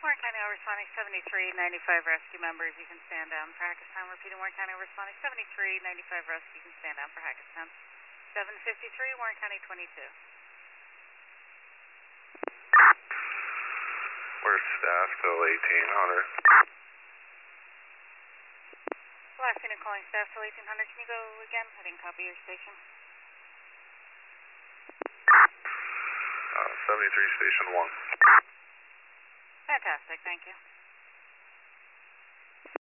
Warren County responding 7395 rescue members. You can stand down for Hackettstown. Repeating Warren County responding 7395 rescue. You can stand down for Hackettstown. 753 Warren County 22. We're staff till 1800. Last unit calling staff till 1800. Can you go again? I didn't copy your station. 73 Station 1. Fantastic, thank you.